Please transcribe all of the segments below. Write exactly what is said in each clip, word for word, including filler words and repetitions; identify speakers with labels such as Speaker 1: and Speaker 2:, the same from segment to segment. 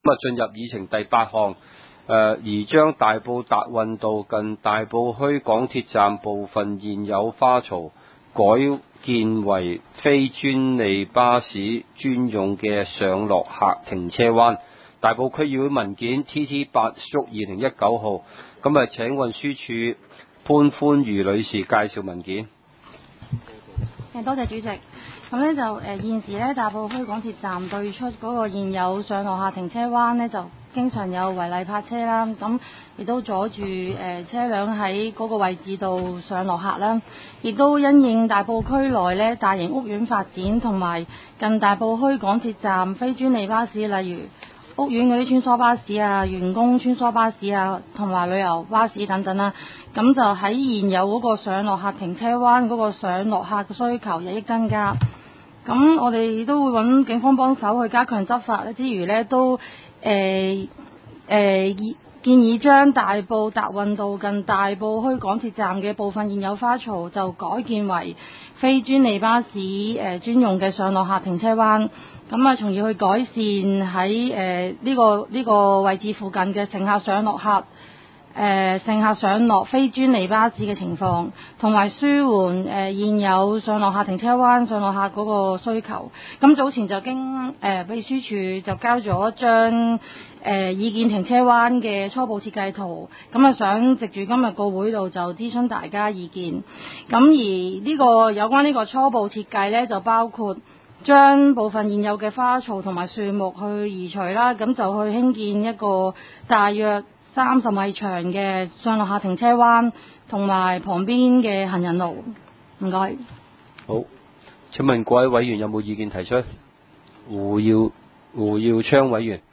Speaker 1: 咁啊，進入議程第八項，誒而將大埔達運道近大埔墟港鐵站部分現有花槽改建為非專利巴士專用嘅上落客停車灣。大埔區議會文件 T T 八/二零一九號，咁啊請運輸署潘歡如女士介紹文件。
Speaker 2: 誒，多謝主席。咁呢就誒、呃、現時呢，大埔墟港鐵站對出嗰個現有上落客停車灣呢，就經常有違例泊車啦，咁亦都阻住誒、呃、車輛喺嗰個位置度上落客啦，亦都因應大埔區內呢大型屋苑發展同埋近大埔墟港鐵站非專利巴士，例如屋苑嗰啲穿梭巴士啊、員工穿梭巴士啊，同埋旅遊巴士等等啦，咁就喺現有嗰個上落客停車灣嗰個上落客嘅需求日益增加。咁我哋都會揾警方幫手去加強執法咧，之餘呢都誒誒、呃呃、建議將大埔達運道近大埔墟港鐵站嘅部分現有花槽就改建為非專利巴士誒、呃、專用嘅上落客停車灣。咁啊，從而去改善喺誒呢個呢、這個位置附近嘅乘客上落客誒、呃、乘客上落非專利巴士嘅情況，同埋舒緩誒、呃、現有上落客停車灣上落客嗰個需求。咁早前就經誒、呃、秘書處就交咗一張誒意見停車灣嘅初步設計圖，咁啊想藉住今日個會度就諮詢大家意見。咁而呢、這個有關呢個初步設計呢，就包括將部分現有嘅花槽同埋樹木去移除啦，咁就去興建一個大約三十米長嘅上落客停車灣，同埋旁邊嘅行人路。唔該。
Speaker 1: 好，請問各位委員有冇意見提出？胡耀胡耀昌委員。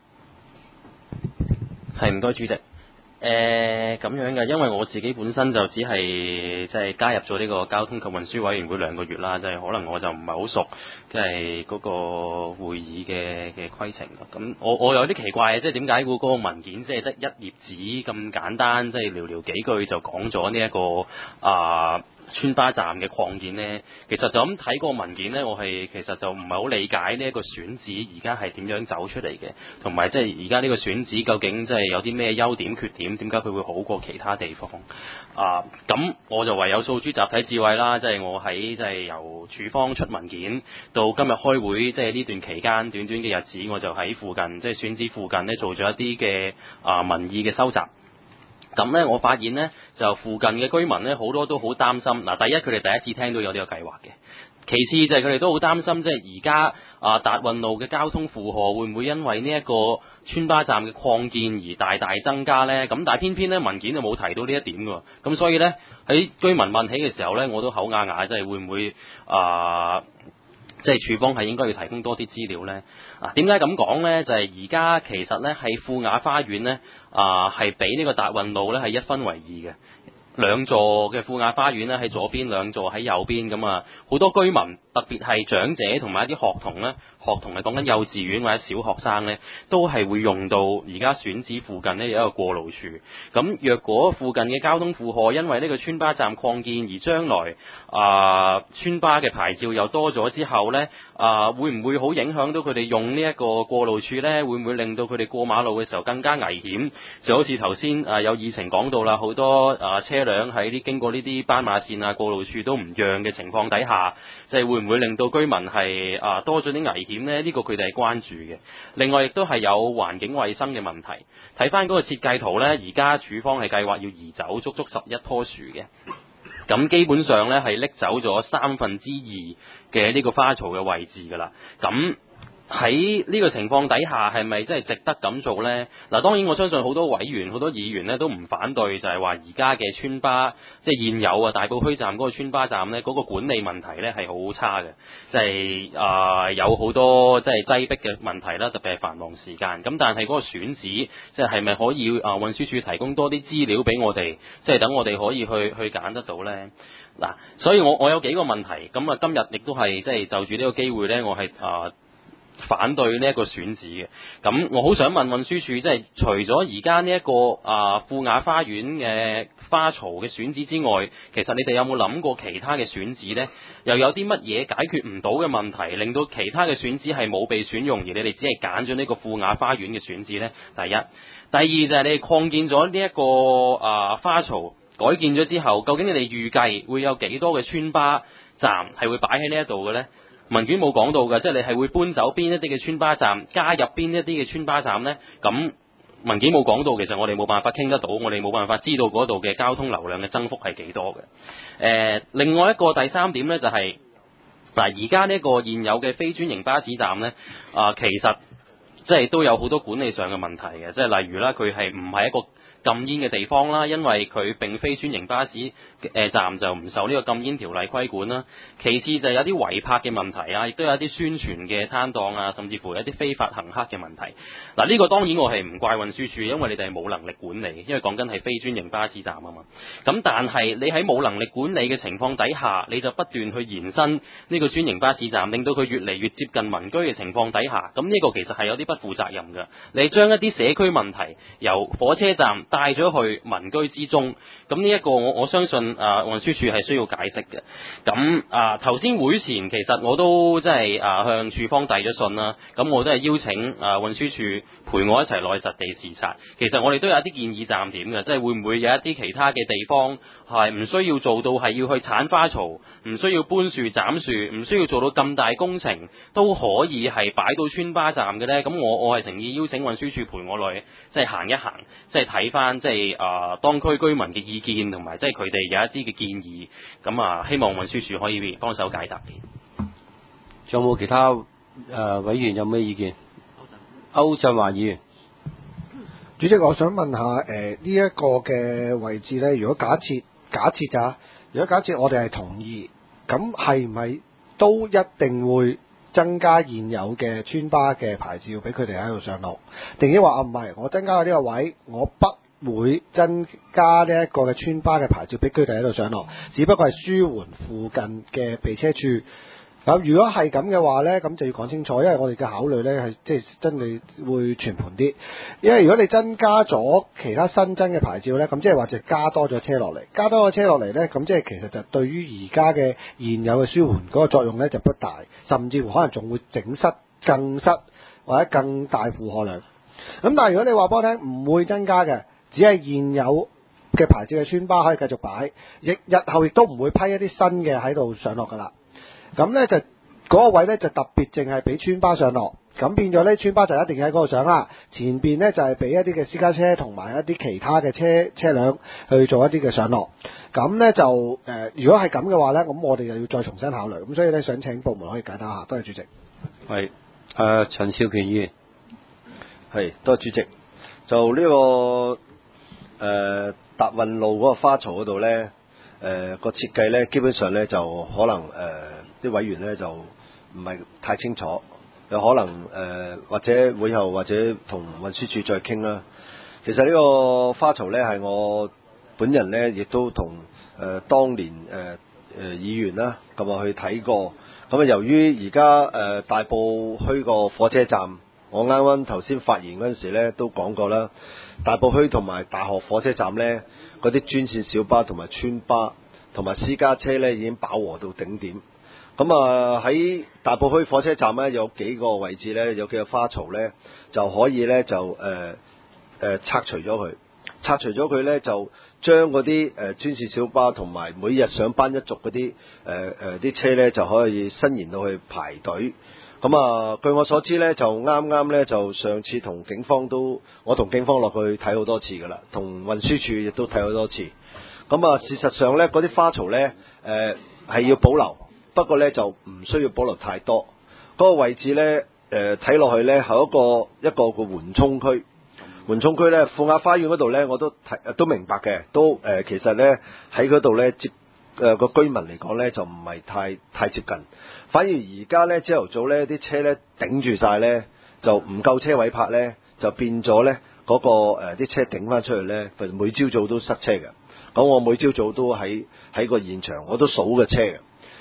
Speaker 3: 係，唔該主席。誒咁樣嘅，因為我自己本身就只係即係加入咗呢個交通及運輸委員會兩個月啦，即係可能我就唔係好熟，即係嗰個會議嘅嘅規程。咁我我有啲奇怪嘅，即係點解嗰個文件即係得一頁紙咁簡單，即係寥寥幾句就講咗呢一個啊村巴站嘅擴建呢？其實就咁睇個文件呢，我係其實就唔係好理解呢一個選址而家係點樣走出嚟嘅，同埋即係而家呢個選址究竟即係有啲咩優點缺點，點解佢會好過其他地方啊？咁我就唯有訴諸集體智慧啦，即係我喺即係由署方出文件到今日開會，即係呢段期間短短嘅日子，我就喺附近即係選址附近呢做咗一啲嘅啊民意嘅收集。咁呢，我發現呢，就附近嘅居民呢，好多都好擔心。嗱，第一佢哋第一次聽到有呢個計劃嘅，其次就係佢哋都好擔心，即係而家啊達運路嘅交通負荷會唔會因為呢一個村巴站嘅擴建而大大增加呢？咁但係偏偏呢文件就冇提到呢一點㗎。咁所以呢，喺居民問起嘅時候呢，我都口啞啞，即係會唔會啊？即係署方係應該要提供多啲資料呢？啊，點解咁講呢？就係而家其實呢係富雅花園呢，啊，係比呢個達運路呢係一分為二嘅。兩座嘅富雅花園呢喺左邊，兩座喺右邊。咁啊，好多居民特別係長者同埋一啲學童呢，學童係講緊幼稚園或者小學生呢，都係會用到而家選址附近呢有一個過路處。咁若果附近嘅交通負荷因為呢個村巴站擴建而將來啊村巴嘅牌照又多咗之後呢，啊會唔會好影響到佢哋用呢一個過路處呢？會唔會令到佢哋過馬路嘅時候更加危險？就好似頭先啊有議程講到啦，好多啊車輛喺啲經過呢啲斑馬線啊過路處都唔讓嘅情況底下，即係會唔會令到居民係啊多咗啲危險呢？呢個佢哋係關注嘅。另外亦都係有環境衛生嘅問題。睇翻嗰個設計圖呢，而家署方係計劃要移走足足十一棵樹嘅。咁基本上呢係拎走咗三分之二嘅呢個花槽嘅位置㗎啦。咁喺呢個情況底下，係咪真係值得咁做呢？嗱，當然我相信好多委員、好多議員呢都唔反對，就係話而家嘅村巴，即係現有啊大埔墟站嗰個村巴站呢，嗰個管理問題呢係好差嘅，即係啊有好多即係擠迫嘅問題啦，特別係繁忙時間。咁但係嗰個選址，即係係咪可以啊運輸署提供多啲資料俾我哋，即係等我哋可以去去揀得到呢？嗱，所以我我有幾個問題，咁啊今日亦都係即係就住呢個機會呢，我係啊。 反對呢一個選址嘅。咁我好想問運輸署，即係除咗而家呢一個啊富雅花園嘅花槽嘅選址之外，其實你哋有冇諗過其他嘅選址呢？又有啲乜嘢解決唔到嘅問題，令到其他嘅選址係冇被選用，而你哋只係揀咗呢個富雅花園嘅選址呢？第一，第二就係你哋擴建咗呢一個啊花槽，改建咗之後，究竟你哋預計會有幾多嘅村巴站係會擺喺呢一度嘅呢？文件冇講到嘅，即係你係會搬走邊一啲嘅村巴站，加入邊一啲嘅村巴站呢？咁文件冇講到，其實我哋冇辦法傾得到，我哋冇辦法知道嗰度嘅交通流量嘅增幅係幾多嘅。誒、呃，另外一個第三點呢，就係、是、嗱，而家呢個現有嘅非專營巴士站呢，啊、呃，其實即係都有好多管理上嘅問題嘅，即係例如啦，佢係唔係一個禁煙嘅地方啦，因為佢並非專營巴士誒、呃、站，就唔受呢個禁煙條例規管啦。其次就有啲違泊嘅問題啊，亦都有啲宣傳嘅攤檔啊，甚至乎有啲非法行乞嘅問題。嗱、啊、呢、這個當然我係唔怪運輸署，因為你哋係冇能力管理，因為講緊係非專營巴士站啊嘛。咁但係你喺冇能力管理嘅情況底下，你就不斷去延伸呢個專營巴士站，令到佢越嚟越接近民居嘅情況底下，咁呢個其實係有啲不負責任嘅。你將一啲社區問題由火車站帶咗去民居之中，咁呢一個我我相信啊運輸署係需要解釋嘅。咁啊頭先會前其實我都即係啊向署方遞咗信啦，咁我都係邀請啊運輸署陪我一齊落去實地視察。其實我哋都有一啲建議站點嘅，即係會唔會有一啲其他嘅地方係唔需要做到係要去剷花槽，唔需要搬樹斬樹，唔需要做到咁大工程，都可以係擺到村巴站嘅呢？咁我我係誠意邀請運輸署陪我落去，即係行一行，即係睇翻。即係啊、呃，當區居民嘅意見同埋，即係佢哋有一啲嘅建議，咁啊，希望運輸署可以幫手解答。
Speaker 1: 仲有冇其他誒、呃、委員有咩意見？歐振華議員，
Speaker 4: 主席，我想問下誒呢一個嘅位置呢，如果假設假設咋，如果假設我哋係同意，咁係唔係都一定會增加現有嘅村巴嘅牌照俾佢哋喺度上落？定抑話啊唔係，我增加咗呢個位，我不會增加呢一個嘅村巴嘅牌照俾佢哋喺度上落，只不過係舒緩附近嘅避車處。咁如果係咁嘅話呢，咁就要講清楚，因為我哋嘅考慮呢係即係真係會全盤啲。因為如果你增加咗其他新增嘅牌照呢，咁即係話就加多咗車落嚟，加多咗車落嚟呢，咁即係其實就對於而家嘅現有嘅舒緩嗰個作用呢就不大，甚至乎可能仲會整塞、更塞或者更大負荷量。咁但係如果你話俾我聽唔會增加嘅，只係現有嘅牌照嘅村巴可以繼續擺，亦日後亦都唔會批一啲新嘅喺度上落㗎啦。咁呢就嗰、那個位呢就特別淨係俾村巴上落，咁變咗呢村巴就一定喺嗰度上啦。前邊呢就係、是、俾一啲嘅私家車同埋一啲其他嘅車車輛去做一啲嘅上落。咁呢就誒、呃，如果係咁嘅話呢，咁我哋又要再重新考慮。咁所以呢，想請部門可以解答下。多謝主席。
Speaker 1: 係誒陳少權議員，
Speaker 5: 係多謝主席。就呢、這個誒達運路嗰個花槽嗰度呢，誒、呃、個設計呢，基本上呢就可能誒。呃啲委員咧就唔係太清楚，有可能誒、呃、或者會後或者同運輸署再傾啦。其實呢個花槽咧係我本人咧亦都同誒、呃、當年誒誒、呃、議員啦咁啊去睇過。咁啊由於而家誒大埔墟個火車站，我啱啱頭先發言嗰陣時咧都講過啦，大埔墟同埋大學火車站咧嗰啲專線小巴同埋村巴同埋私家車咧已經飽和到頂點。咁啊喺大埔墟火車站咧有幾個位置咧有幾個花槽咧就可以咧就誒誒、呃呃、拆除咗佢，拆除咗佢咧就將嗰啲誒專線小巴同埋每日上班一族嗰啲誒誒啲車咧就可以伸延到去排隊。咁啊據我所知咧就啱啱咧就上次同警方都我同警方落去睇好多次㗎啦，同運輸署亦都睇好多次。咁啊事實上咧嗰啲花槽咧誒係要保留。不過咧就唔需要保留太多，嗰、那個位置咧誒睇落去咧係一個一個個緩衝區，緩衝區咧富雅花園嗰度咧我都睇都明白嘅，都誒、呃、其實咧喺嗰度咧接誒個、呃、居民嚟講咧就唔係太太接近，反而而家咧朝頭早咧啲車咧頂住晒咧就唔夠車位泊咧，就變咗咧嗰個誒啲、呃、車頂翻出去咧，每朝早都塞車嘅。咁我每朝早都喺喺個現場我都數嘅車嘅。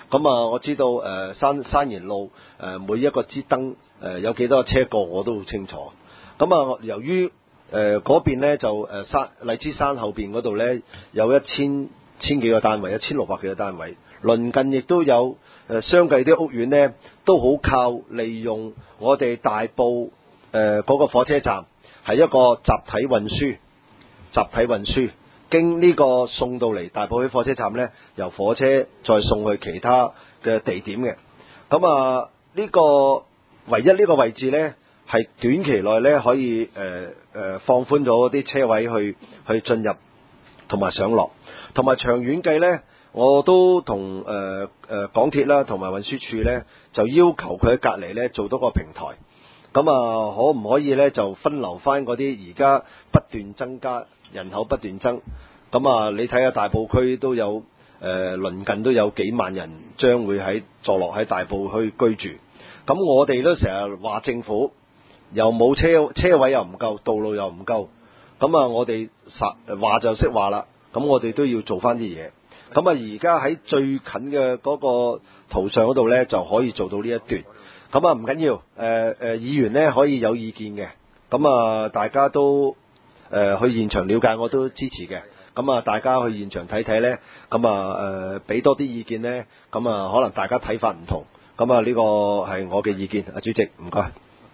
Speaker 5: 咁啊，我知道誒、呃、山山賢路誒、呃、每一個支燈誒、呃、有幾多個車過，我都好清楚。咁啊，由於誒嗰邊咧就誒山荔枝山後邊嗰度咧有一千千幾個單位，一千六百幾個單位，鄰近亦都有誒、呃、相繼啲屋苑咧，都好靠利用我哋大埔誒嗰、呃那個火車站係一個集體運輸，集體運輸經呢個送到嚟大埔墟火車站咧，由火車再送去其他嘅地點嘅。咁啊，呢、這個唯一呢個位置咧，係短期內咧可以誒誒、呃呃、放寬咗啲車位去去進入同埋上落，同埋長遠計咧，我都同誒誒港鐵啦同埋運輸署咧就要求佢喺隔離咧做多個平台。咁啊，可唔可以咧就分流翻嗰啲而家不斷增加人口不斷增，咁啊你睇下大埔區都有誒、呃、鄰近都有幾萬人將會喺坐落喺大埔區居住，咁我哋都成日話政府又冇車車位又唔夠，道路又唔夠，咁啊我哋實話就識話啦，咁我哋都要做翻啲嘢。咁啊而家喺最近嘅嗰個圖上嗰度咧就可以做到呢一段。咁啊唔緊要，誒、呃、誒、呃、議員咧可以有意見嘅，咁啊大家都誒、呃、去現場了解，我都支持嘅。咁啊大家去現場睇睇咧，咁啊誒俾多啲意見咧，咁啊可能大家睇法唔同，咁啊呢個係我嘅意見。啊主席唔該。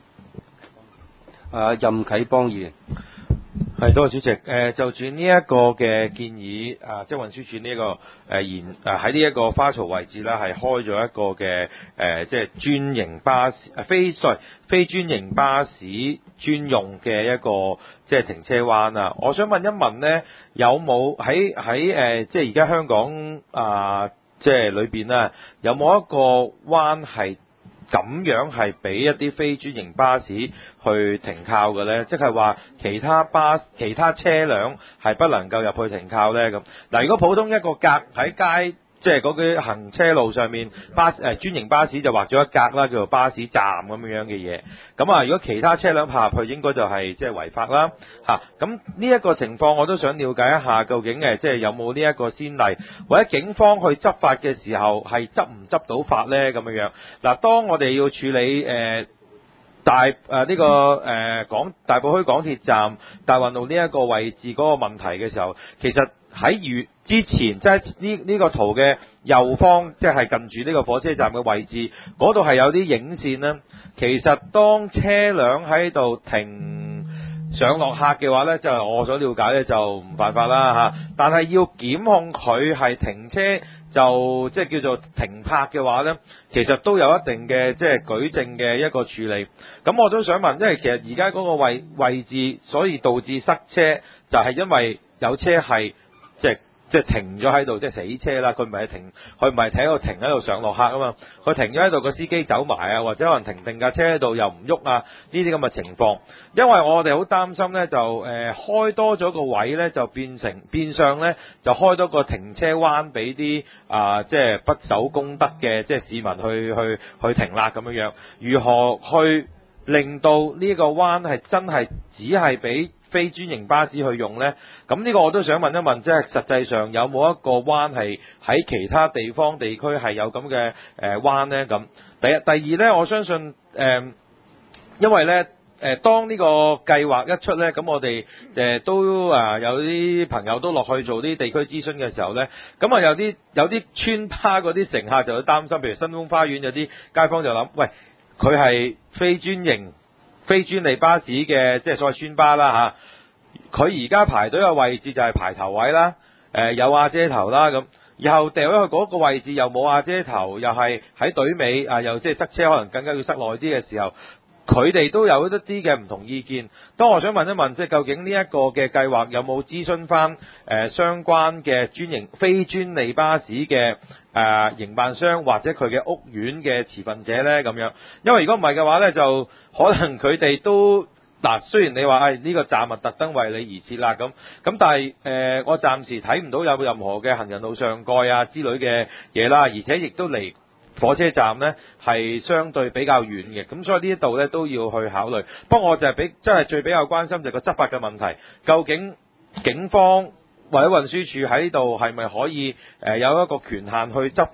Speaker 1: 啊任啟邦議員。
Speaker 6: 係，多謝主席。誒、呃，就住呢一個嘅建議，啊，即係運輸署呢一個誒延誒喺呢一個花槽位置啦，係開咗一個嘅誒、呃，即係專營巴士誒非 sorry 非專營巴士專用嘅一個即係停車灣啊。我想問一問咧，有冇喺喺誒即係而家香港啊，即係裏邊咧，有冇一個灣係咁樣係俾一啲非專營巴士去停靠嘅呢？即係話其他巴其他車輛係不能夠入去停靠呢？咁嗱，如果普通一個格喺街，即係嗰啲行車路上面巴誒專營巴士就畫咗一格啦，叫做巴士站咁樣嘅嘢。咁啊，如果其他車輛泊入去，應該就係即係違法啦嚇。咁呢一個情況，我都想了解一下，究竟誒即係有冇呢一個先例，或者警方去執法嘅時候係執唔執到法呢？咁樣樣嗱，當我哋要處理誒。呃大誒呢、呃這個誒港、呃、大埔墟港鐵站大運路呢一個位置嗰個問題嘅時候，其實喺月之前，即係呢呢個圖嘅右方，即係近住呢個火車站嘅位置，嗰度係有啲影線啦。其實當車輛喺度停上落客嘅話呢，就係我所了解呢，就唔犯法啦嚇。但係要檢控佢係停車，就即係叫做停泊嘅話呢，其實都有一定嘅即係舉證嘅一個處理。咁我都想問，因為其實而家嗰個位位置，所以導致塞車，就係因為有車係即係即係停咗喺度，即係死車啦。佢唔係停，佢唔係喺度停喺度上落客啊嘛。佢停咗喺度，個司機走埋啊，或者可能停定架車喺度又唔喐啊，呢啲咁嘅情況。因為我哋好擔心呢，就誒、呃、開多咗個位呢，就變成變相呢，就開多個停車灣俾啲啊，即係不守公德嘅即係市民去去去停啦咁樣樣。如何去令到呢個灣係真係只係俾非專營巴士去用呢？咁呢個我都想問一問，即係實際上有冇一個灣係喺其他地方地區係有咁嘅誒灣呢？咁第一第二呢，我相信誒、呃，因為呢，誒、呃，當呢個計劃一出呢，咁我哋誒、呃、都啊有啲朋友都落去做啲地區諮詢嘅時候呢，咁啊有啲有啲村巴嗰啲乘客就會擔心，譬如新豐花園有啲街坊就諗，喂，佢係非專營非專利巴士嘅，即係所謂村巴啦嚇，佢而家排隊嘅位置就係排頭位啦，誒、呃、有瓦遮頭啦咁，然後掉咗去嗰個位置又冇瓦遮頭，又係喺隊尾啊，又即係塞車，可能更加要塞耐啲嘅時候，佢哋都有一啲嘅唔同意見。當我想問一問，即係究竟呢一個嘅計劃有冇諮詢翻誒相關嘅專營非專利巴士嘅誒、呃、營辦商或者佢嘅屋苑嘅持份者呢？咁樣，因為如果唔係嘅話呢，就可能佢哋都嗱，雖然你話誒呢個站係特登為你而設啦咁，咁但係誒、呃、我暫時睇唔到有任何嘅行人路上蓋啊之類嘅嘢啦，而且亦都離火車站呢係相對比較遠嘅，咁所以呢一度呢都要去考慮。不過我就係比真係最比較關心就係個執法嘅問題，究竟警方或者運輸署喺度係咪可以誒、呃、有一個權限去執法，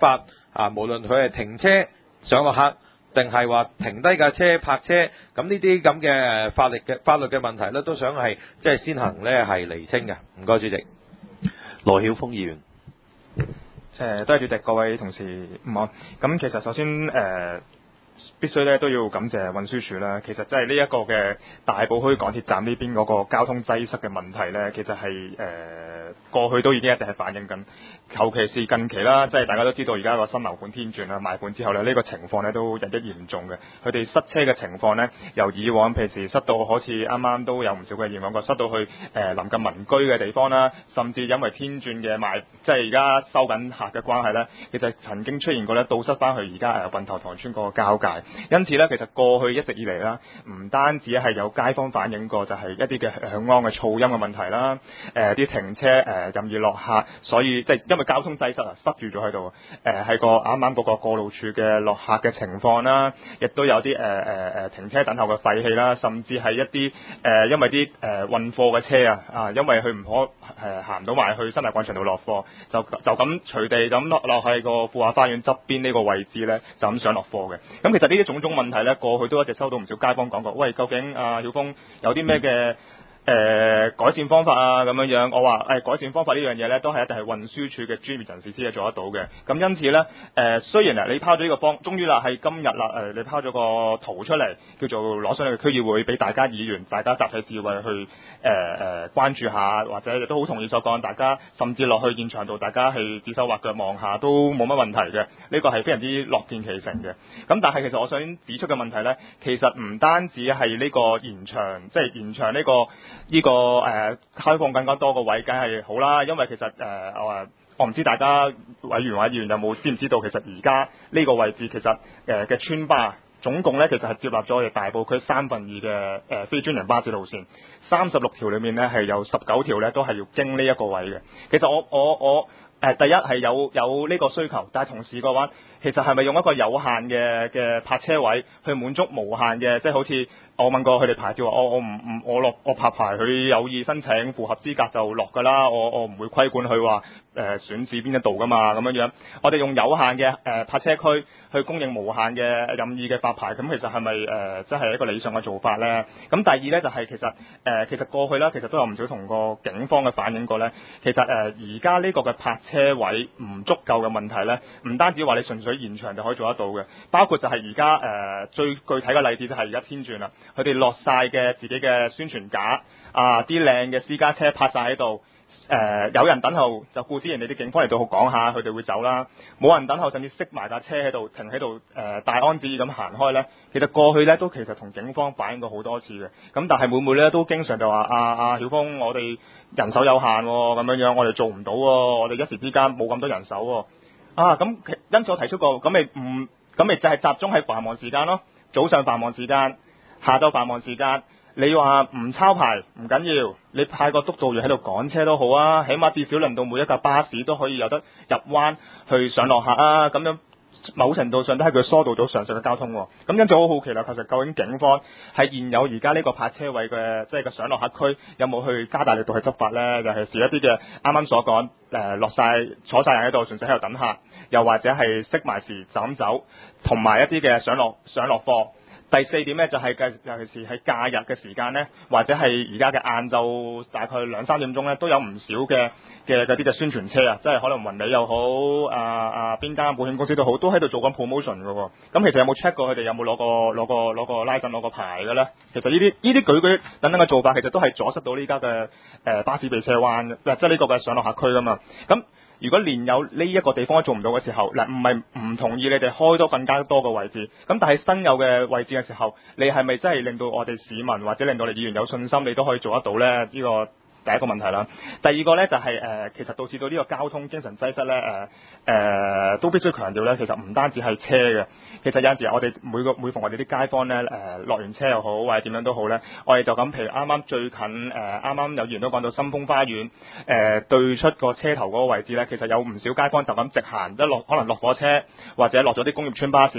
Speaker 6: 啊，無論佢係停車上落客，定係話停低架車泊車，咁呢啲咁嘅法律嘅法律嘅問題咧，都想係即係先行咧係釐清嘅。唔該，主席。
Speaker 3: 羅曉峰議員。
Speaker 7: 誒，多謝主席，各位同事午安。咁其實首先誒、呃、必須咧都要感謝運輸署啦。其實即係呢一個嘅大埔墟港鐵站呢邊嗰個交通擠塞嘅問題咧，其實係誒、呃、過去都已經一直係反映緊。尤其是近期啦，即係大家都知道而家個新樓盤天轉啦，賣盤之後咧，呢、呢個情況咧都日益嚴重嘅。佢哋塞車嘅情況咧，由以往譬如塞到好似啱啱都有唔少嘅驗講過，塞到去誒臨近民居嘅地方啦，甚至因為天轉嘅賣，即係而家收緊客嘅關係咧，其實曾經出現過咧倒塞翻去而家誒運頭塘村嗰個交界。因此咧，其實過去一直以嚟啦，唔單止係有街坊反映過，就係一啲嘅響安嘅噪音嘅問題啦，誒、呃、啲停車誒、呃、任意落客，所以即係因為交通擠塞啊，塞住咗喺度。誒係個啱啱嗰個過路處嘅落客嘅情況啦，亦都有啲誒誒誒停車等候嘅廢氣啦，甚至係一啲誒、呃、因為啲誒、呃、運貨嘅車啊啊，因為佢唔可誒、呃、行唔到埋去新大廣場度落貨，就就咁隨地咁落落喺個富華花園側邊呢個位置咧，就咁上落貨嘅。咁其實呢啲種種問題咧，過去都一直收到唔少街坊講過，喂，究竟啊曉峰有啲咩嘅？誒、呃、改善方法啊咁樣樣，我話誒、呃、改善方法呢樣嘢咧，都係一定係運輸署嘅專業人士先係做得到嘅。咁因此咧，誒、呃、雖然啊你拋咗呢個方，終於啦係今日啦，誒、呃、你拋咗個圖出嚟，叫做攞上去區議會俾大家議員，大家集體智慧去誒誒、呃、關注下，或者亦都好同意所講，大家甚至落去現場度，大家係指手畫腳望下都冇乜問題嘅。呢、這個係非常之樂見其成嘅。咁但係其實我想指出嘅問題咧，其實唔單止係呢個延長，即係延長呢、這個。呢、這個誒、呃、開放更加多個位，梗係好啦。因為其實誒、呃、我我唔知大家委員或者議員有冇知唔知道，其實而家呢個位置其實誒嘅、呃、村巴總共咧，其實係接納咗我哋大埔區三分二嘅誒、呃、非專營巴士路線，三十六條裏面咧係有十九條咧都係要經呢一個位嘅。其實我我我誒、呃、第一係有有呢個需求，但係同時嘅話，其實係咪用一個有限嘅嘅泊車位去滿足無限嘅，即係好似。我問過佢哋牌照話，我我唔唔我落我拍牌，佢有意申請符合資格就落㗎啦。我我唔會規管佢話誒選址邊一度㗎嘛，咁樣樣。我哋用有限嘅誒、呃、泊車區去供應無限嘅任意嘅發牌，咁其實係咪誒即係一個理想嘅做法咧？咁第二咧就係、是、其實誒、呃、其實過去啦，其實都有唔少同個警方嘅反映過咧。其實誒而家呢個嘅泊車位唔足夠嘅問題咧，唔單止話你純粹延長就可以做得到嘅，包括就係而家誒最具體嘅例子就係而家天轉啦。佢哋落晒嘅自己嘅宣傳架啊，啲靚嘅私家車泊晒喺度，誒、呃、有人等候就顧之人哋啲警方嚟到講下，佢哋會走啦。冇人等候，甚至熄埋架車喺度停喺度，誒大安旨意咁行開咧。其實過去咧都其實同警方反映過好多次嘅，咁但係每每咧都經常就話啊啊曉峰，我哋人手有限咁、哦、樣樣，我哋做唔到、哦，我哋一時之間冇咁多人手、哦、啊。咁因此我提出過，咁咪唔咁咪就係集中喺繁忙時間咯，早上繁忙時間。下晝繁忙時間，你話唔抄牌唔緊要，你派個督導員喺度趕車都好啊，起碼至少令到每一架巴士都可以有得入彎去上落客啊，咁樣某程度上都係佢疏導到上述嘅交通、啊。咁因此我好好奇啦，其實究竟警方喺現有而家呢個泊車位嘅即係個上落客區有冇去加大力度去執法呢？尤其是一啲嘅啱啱所講誒落晒坐晒人喺度，純粹喺度等客，又或者係熄埋時就咁走，同埋一啲嘅上落上落貨。第四點咧就係、是、尤其是喺假日嘅時間咧，或者係而家嘅晏晝大概兩三點鐘咧，都有唔少嘅嘅嗰啲嘅宣傳車啊，即係可能雲理又好，啊啊邊間保險公司都好，都喺度做緊 promotion 嘅喎。咁其實有冇 check 過佢哋有冇攞個攞個攞個拉陣攞個牌嘅咧？其實呢啲呢啲舉舉等等嘅做法，其實都係阻塞到呢家嘅誒巴士被車彎，即係呢個嘅上落客區噶嘛。咁如果連有呢一個地方都做唔到嘅時候，嗱唔係唔同意你哋開多更加多嘅位置，咁但係新有嘅位置嘅時候，你係咪真係令到我哋市民或者令到你議員有信心，你都可以做得到咧？呢、這個第一個問題啦。第二個咧就係、是、誒、呃，其實導致到呢個交通精神擠塞咧，誒、呃、誒、呃、都必須強調咧，其實唔單止係車嘅，其實有陣時我哋每個每逢我哋啲街坊咧，誒、呃、落完車又好或者點樣都好咧，我哋就咁，譬如啱啱最近誒啱啱有議員都講到深豐花園誒、呃、對出個車頭嗰個位置咧，其實有唔少街坊就咁直行一落，可能落火車或者落咗啲工業村巴士，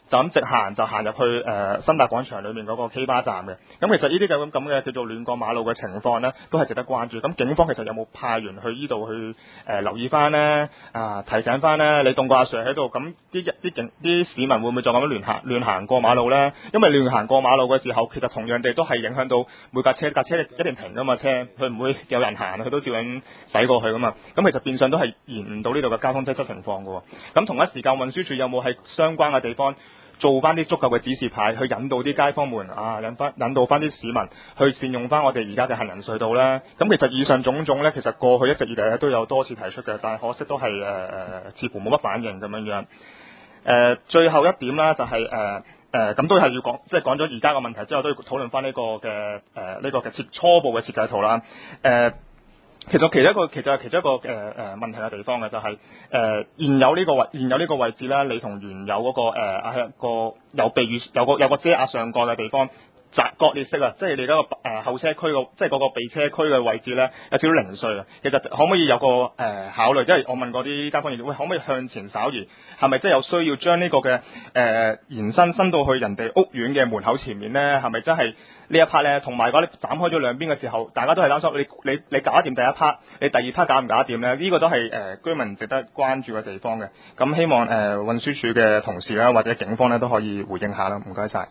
Speaker 7: 就咁直行就行入去誒、呃、新達廣場裏面嗰個 K 巴站嘅。咁其實呢啲咁咁嘅叫做亂過馬路嘅情況呢，都係值得關注。咁警方其實有冇派員去呢度去誒、呃、留意翻呢？啊，提醒翻呢？你當個阿 Sir 喺度，咁啲啲警啲市民會唔會再咁樣亂行亂行過馬路呢？因為亂行過馬路嘅時候，其實同樣地都係影響到每架車架車一定停噶嘛，車佢唔會有人行，佢都照樣駛過去噶嘛。咁其實變相都係延唔到呢度嘅交通擠塞情況噶喎。咁同一時間運輸署有冇喺相關嘅地方做翻啲足夠嘅指示牌，去引導啲街坊們啊，引翻引導翻啲市民去善用翻我哋而家嘅行人隧道咧？咁其實以上種種咧，其實過去一直以嚟咧都有多次提出嘅，但係可惜都係誒誒似乎冇乜反應咁樣樣。誒、呃、最後一點啦，就係誒誒咁都係要講，即係講咗而家嘅問題之後，都要討論翻呢個嘅誒呢個嘅設初步嘅設計圖啦。誒、呃。其實其中一個其實係其中一個誒誒、呃、問題嘅地方嘅就係、是、誒、呃、現有呢個位現有呢個位置咧，你同原有嗰、那個誒啊、呃、個有避雨有個有個遮壓上蓋嘅地方窄割裂式啊，即係你嗰、那個誒、呃、後車區個即係嗰個避車區嘅位置咧有少少零碎啊。其實可唔可以有個誒、呃、考慮？即係我問過啲街坊員，喂，可唔可以向前稍移？係咪即係有需要將呢個嘅誒、呃、延伸伸到去人哋屋苑嘅門口前面咧？係咪真係？呢一 part 咧，同埋講你斬開咗兩邊嘅時候，大家都係擔心你你你搞掂第一 part，你第二 part 搞唔搞掂咧？呢、這個都係誒、呃、居民值得關注嘅地方嘅。咁希望誒、呃、運輸署嘅同事啦，或者警方咧都可以回應下啦。唔該晒。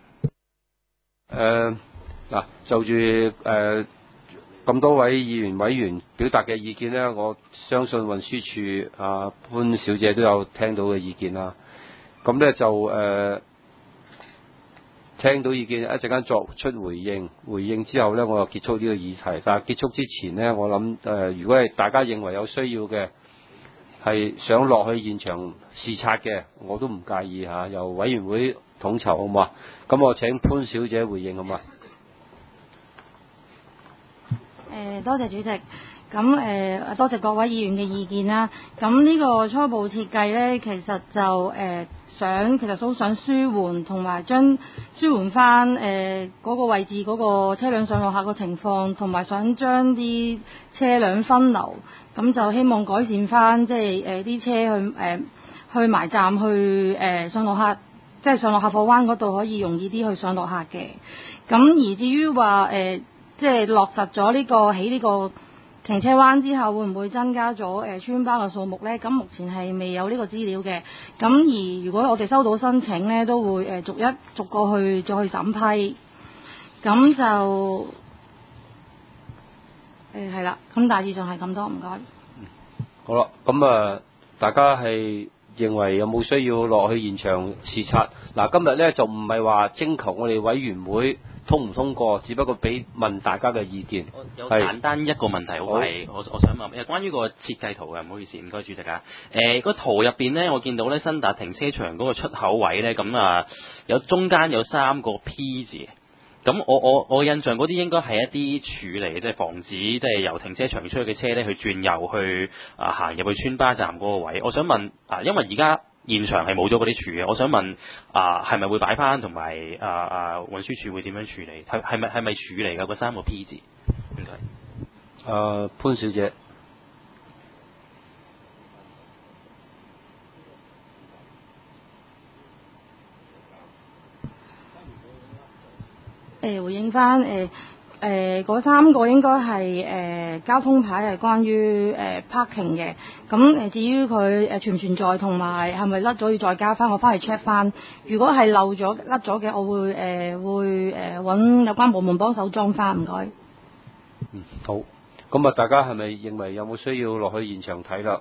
Speaker 1: 誒嗱，就住誒咁多位議員委員表達嘅意見咧，我相信運輸署啊潘小姐都有聽到嘅意見啦。咁咧就誒。呃聽到意見一陣間作出回應，回應之後呢，我就結束呢個議題。但係結束之前呢，我諗誒、呃，如果係大家認為有需要嘅，係想落去現場視察嘅，我都唔介意嚇、啊，由委員會統籌好嘛？咁我請潘小姐回應好嘛？
Speaker 2: 誒、呃，多謝主席。咁誒、呃，多謝各位議員嘅意見啦。咁呢個初步設計呢，其實就誒。呃想其實都想舒緩同埋將舒緩翻誒嗰個位置嗰個車輛上落客個情況，同埋想將啲車輛分流，咁就希望改善翻即係誒啲車去誒、呃、去埋站去誒、呃、上落客，即係上落客貨灣嗰度可以容易啲去上落客嘅。咁而至於話誒即係落實咗呢、呢個起呢個停車灣之後，會唔會增加咗誒、呃、村巴嘅數目呢？咁目前係未有呢個資料嘅。咁而如果我哋收到申請呢，都會誒、呃、逐一逐個去再去審批。咁就誒係啦。咁、呃、大致上係咁多，唔該。
Speaker 1: 好啦，咁啊，大家係認為有冇需要落去現場視察？嗱，今日呢就唔係話徵求我哋委員會通唔通過，只不過俾問大家嘅意見。
Speaker 3: 有簡單一個問題，我係我我想問，誒關於個設計圖嘅，唔好意思，唔該主席啊。誒、呃、個圖入邊咧，我見到咧新達停車場嗰個出口位咧，咁啊有中間有三個 P 字。咁我我我印象嗰啲應該係一啲柱嚟嘅，即係防止即係由停車場出去嘅車咧去轉右去啊行入去村巴站嗰個位。我想問啊，因為而家現場係冇咗嗰啲柱嘅，我想問啊，係咪會擺翻，同埋啊啊運輸署會點樣處理？係係咪係咪柱嚟㗎？嗰三個 P 字？唔該。
Speaker 1: 誒潘小姐。
Speaker 2: 誒回應翻誒誒嗰三個應該係誒、呃、交通牌係關於誒、呃、parking 嘅。咁誒至於佢誒存唔存在同埋係咪甩咗要再加翻，我翻去 check 翻。如果係漏咗甩咗嘅，我會誒、呃、會誒揾、呃、有關部門幫手裝翻。唔該。
Speaker 1: 嗯，好。咁啊，大家係咪認為有冇需要落去現場睇啦？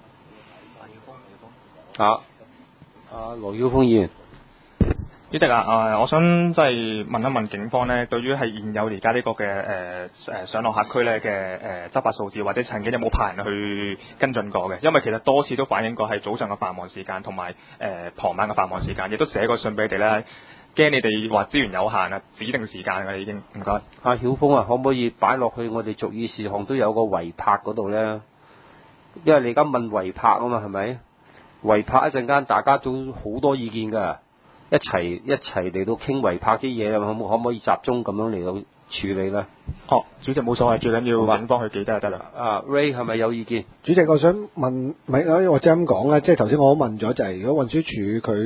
Speaker 1: 啊，阿羅曉峰議員。
Speaker 7: 主席啊，誒、呃，我想即係問一問警方呢，對於係現有而家呢個嘅誒誒上落客區咧嘅誒執法數字，或者曾經有冇派人去跟進過嘅？因為其實多次都反映過係早上嘅繁忙時間，同埋誒傍晚嘅繁忙時間，亦都寫過信俾你哋咧，驚你哋話資源有限啊，指定時間㗎已經。唔該。
Speaker 1: 阿曉峰啊，可唔可以擺落去我哋逐議事項都有個違泊嗰度咧？因為你而家問違泊啊嘛，係咪？違泊一陣間大家都好多意見㗎。一齊一齊嚟到傾違泊啲嘢，可唔可唔可以集中咁樣嚟到處理咧？
Speaker 7: 哦，主席冇所謂，最緊要警方去記得就得啦。
Speaker 1: 啊 ，Ray 係咪有意見？
Speaker 4: 主席，我想問，咪我即係咁講咧，即係頭先我都問咗，就係如果運輸署佢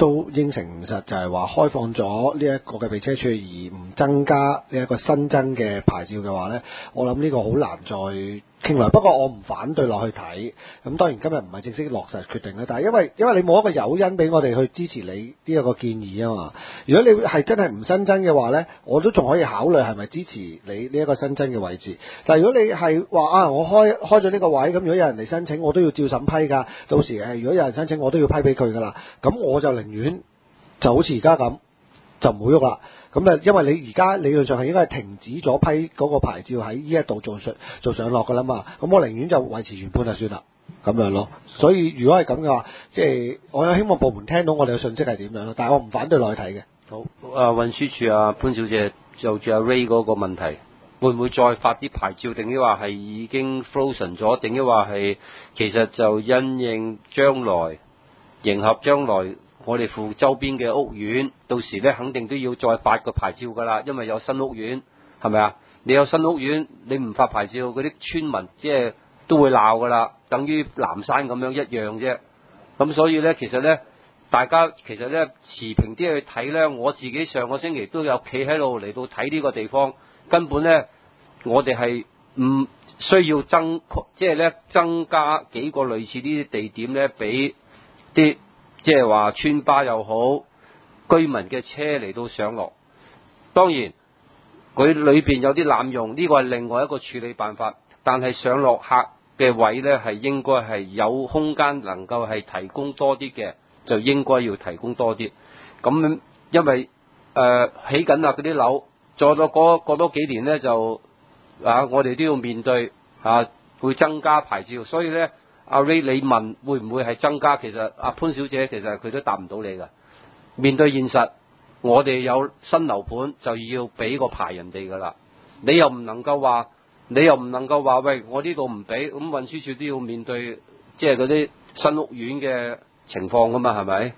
Speaker 4: 都應承唔實，就係話開放咗呢一個嘅避車處而唔增加呢一個新增嘅牌照嘅話呢，我諗呢個好難再傾落。不過我唔反對落去睇，咁當然今日唔係正式落實決定啦。但係因為因為你冇一個誘因俾我哋去支持你呢一個建議啊嘛。如果你係真係唔新增嘅話呢，我都仲可以考慮係咪支持你呢一個新增嘅位置。但係如果你係話啊，我開開咗呢個位，咁如果有人嚟申請，我都要照審批㗎。到時誒，如果有人申請，我都要批俾佢㗎啦。咁我就寧願就好似而家咁，就唔好喐啦。咁啊，因為你而家理論上係應該係停止咗批嗰個牌照喺呢一度做上做上落㗎啦嘛。咁我寧願就維持原判就算啦，咁樣咯。所以如果係咁嘅話，即係我有希望部門聽到我哋嘅信息係點樣咯。但係我唔反對落去睇嘅。
Speaker 1: 好，啊運輸署啊潘小姐就住阿 Ray 嗰個問題，會唔會再發啲牌照，定抑或係已經 frozen 咗，定抑或係其實就因應將來迎合將來我哋附周邊嘅屋苑，到時咧肯定都要再發個牌照㗎啦，因為有新屋苑，係咪啊？你有新屋苑，你唔發牌照，嗰啲村民即係都會鬧㗎啦，等於南山咁樣一樣啫。咁所以咧，其實咧，大家其實咧持平啲去睇咧，我自己上個星期都有企喺度嚟到睇呢個地方，根本咧我哋係唔需要增，即係咧增加幾個類似呢啲地點咧，俾啲即係話村巴又好，居民嘅車嚟到上落。當然佢裏邊有啲濫用，呢個係另外一個處理辦法。但係上落客嘅位呢，係應該係有空間能夠係提供多啲嘅，就應該要提供多啲。咁因為誒、呃、起緊啦嗰啲樓，再到過過多幾年呢，就啊我哋都要面對啊會增加牌照，所以呢。阿 Ray 你問會唔會係增加？其實阿潘小姐其實佢都答唔到你㗎。面對現實，我哋有新樓盤就要俾個牌人哋㗎啦。你又唔能夠話，你又唔能夠話，喂，我呢度唔俾，咁運輸署都要面對即係嗰啲新屋苑嘅情況㗎嘛，係咪？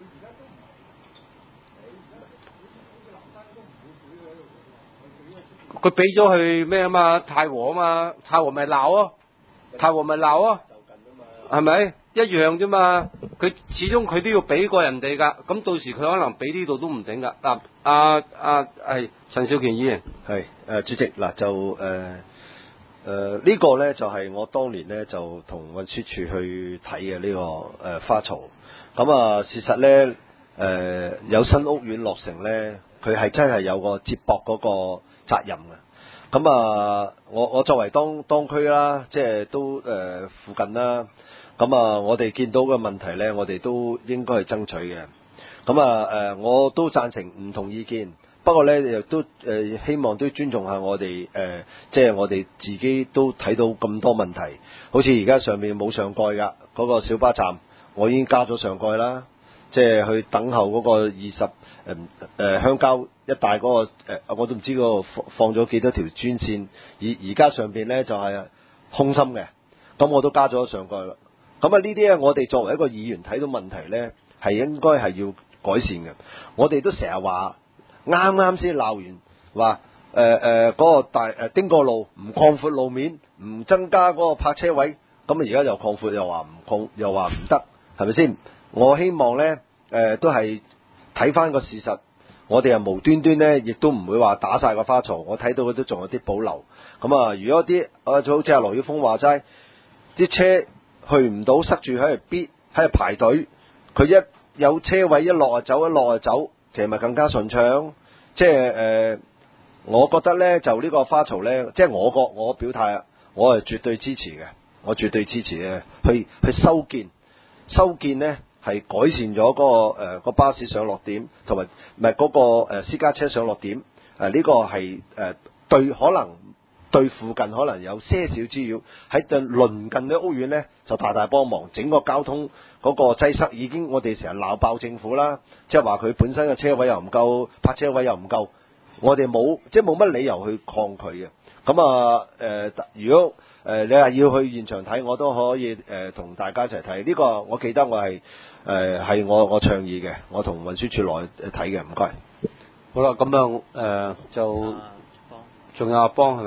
Speaker 1: 佢俾咗去咩啊嘛？太和啊嘛，太和咪鬧啊，太和咪鬧啊。係咪一樣啫嘛？佢始終佢都要俾過人哋㗎，咁到時佢可能俾呢度都唔定㗎。嗱、啊，阿阿係陳少權議員，
Speaker 5: 係誒、呃、主席嗱就誒誒呢個咧就係、是、我當年咧就同運輸署去睇嘅呢個誒、呃、花槽。咁啊事實咧誒、呃、有新屋苑落成咧，佢係真係有個接駁嗰個責任嘅。咁啊，我我作為當當區啦，即係都誒、呃、附近啦。咁啊，我哋見到嘅問題咧，我哋都應該去爭取嘅。咁啊誒、呃，我都贊成唔同意見，不過咧亦都誒、呃、希望都尊重下我哋誒、呃，即係我哋自己都睇到咁多問題。好似而家上面冇上蓋㗎，嗰、嗰個小巴站我已經加咗上蓋啦。即係去等候嗰個二十誒誒鄉郊一帶嗰、嗰個、呃、我都唔知嗰個放放咗幾多條專線，而而家上邊咧就係、是、空心嘅，咁我都加咗上蓋啦。咁啊呢啲咧，我哋作為一個議員睇到問題咧，係應該係要改善嘅。我哋都成日話，啱啱先鬧完，話誒誒嗰個大誒丁角路唔擴闊路面，唔增加嗰個泊車位，咁啊而家又擴闊，又話唔擴，又話唔得，係咪先？我希望咧，誒、呃、都係睇翻個事實，我哋又無端端咧，亦都唔會話打晒個花槽。我睇到佢都仲有啲保留。咁啊，如果啲啊就好似阿羅曉峰話齋，啲車去唔到，塞住喺度逼喺度排隊，佢一有車位一落就走，一落就走，其實咪更加順暢。即係誒、呃，我覺得咧，就呢個花槽咧，即係我個我表態啊，我係絕對支持嘅，我絕對支持嘅，去去修建修建咧。係改善咗嗰、那個誒、呃、個巴士上落點，同埋唔係嗰個、呃、私家車上落點。誒、呃、呢、這個係誒、呃、對可能對附近可能有些少滋擾，喺對鄰近嘅屋苑咧就大大幫忙。整個交通嗰個擠塞已經我哋成日鬧爆政府啦，即係話佢本身嘅車位又唔夠，泊車位又唔夠，我哋冇即係冇乜理由去抗拒嘅。咁啊誒，如果誒、呃、你係要去現場睇，我都可以誒同、呃、大家一齊睇。呢、這個我記得我係誒係我我倡議嘅，我同運輸署來睇嘅，唔該。
Speaker 1: 好啦，咁樣誒就仲有阿邦係咪？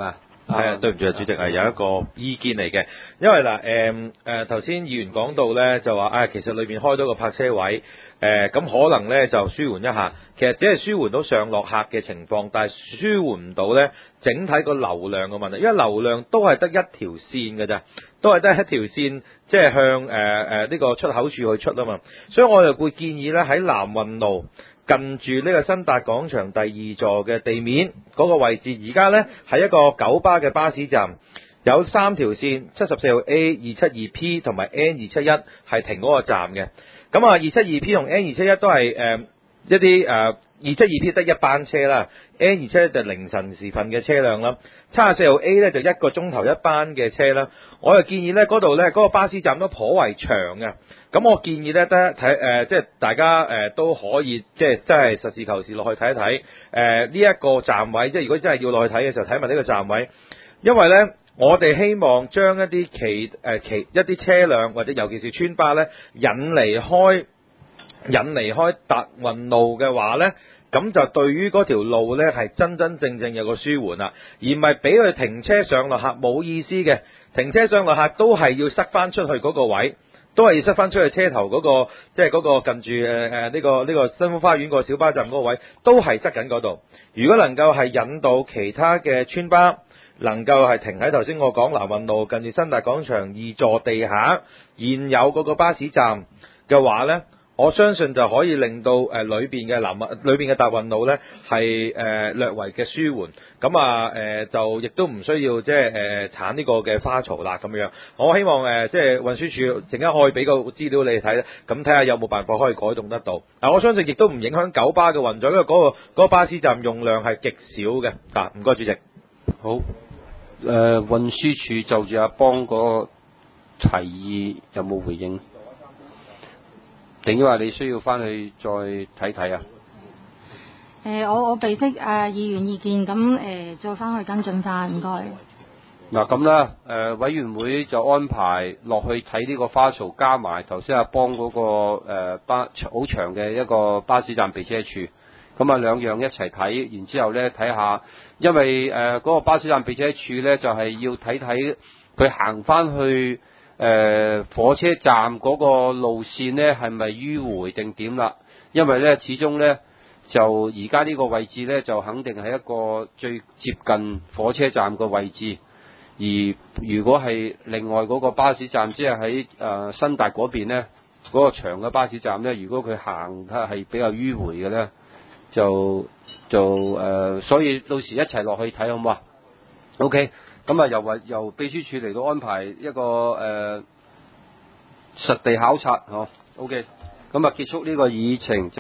Speaker 6: 係啊，對唔住啊，主席係有一個意見嚟嘅，因為嗱誒誒頭先議員講到咧就話啊、哎，其實裏邊開多個泊車位，誒、呃、咁可能咧就舒緩一下，其實只係舒緩到上落客嘅情況，但係舒緩唔到咧整體個流量嘅問題，因為流量都係得一條線嘅咋，都係得一條線，即係向誒誒呢個出口處去出啊嘛，所以我就會建議咧喺南運路近住呢個新達廣場第二座嘅地面嗰個位置，而家呢係一個九巴嘅巴士站，有三條線，七十四號 A、二七二 P 同埋 N 二七一係停嗰個站嘅。咁啊，二七二 P 同 N 二七一都係誒、呃、一啲誒二七二 P 得一班車啦 ，N 二七一就凌晨時分嘅車輛啦，七十四號 A 呢就一個鐘頭一班嘅車啦。我就建議呢嗰度呢嗰個巴士站都頗為長嘅。咁我建議咧，得睇誒，即係大家誒、呃、都可以，即係真係實事求是落去睇一睇誒呢一個站位。即係如果真係要落去睇嘅時候，睇埋呢個站位，因為咧，我哋希望將一啲其誒、呃、其一啲車輛或者尤其是村巴咧引離開引離開達運路嘅話咧，咁就對於嗰條路咧係真真正正有個舒緩啦，而唔係俾佢停車上落客冇意思嘅，停車上落客都係要塞翻出去嗰個位。都係要塞翻出去車頭嗰、那個，即係嗰個近住誒誒呢個呢、這個新豐花園個小巴站嗰個位，都係塞緊嗰度。如果能夠係引導其他嘅村巴，能夠係停喺頭先我講南運路近住新達廣場二座地下現有嗰個巴士站嘅話呢，我相信就可以令到誒裏邊嘅南運裏邊嘅達運路呢係誒略為嘅舒緩，咁啊誒就亦都唔需要即係誒鏟呢個嘅花槽啦咁樣。我希望誒即係運輸署陣間可以俾個資料你睇咧，咁睇下有冇辦法可以改動得到。嗱，我相信亦都唔影響九巴嘅運作，因為嗰個嗰個巴士站用量係極少嘅。啊，唔該主席。
Speaker 1: 好，誒、呃、運輸署就住阿邦個提議有冇回應？定於話你需要翻去再睇睇啊？
Speaker 2: 誒、呃，我我備悉誒、呃、議員意見，咁誒、呃、再翻去跟進翻，唔該。
Speaker 1: 嗱咁啦，誒、呃、委員會就安排落去睇呢個花槽，加埋頭先阿邦嗰、那個、呃、巴好長嘅一個巴士站備車處，咁啊兩樣一齊睇，然之後咧睇下，因為誒嗰、呃那個巴士站備車處咧就係、是、要睇睇佢行翻去。誒、呃、火車站嗰個路線呢係咪迂迴定點啦？因為呢始終呢就而家呢個位置呢就肯定係一個最接近火車站嘅位置，而如果係另外嗰個巴士站，即係喺誒新達嗰邊呢嗰、嗰個長嘅巴士站呢，如果佢行係比較迂迴嘅呢，就就誒、呃，所以到時一齊落去睇好唔好啊 ？OK。咁啊，由為由秘書處嚟到安排一個誒、呃、實地考察，嗬 ，OK，咁啊結束呢個議程。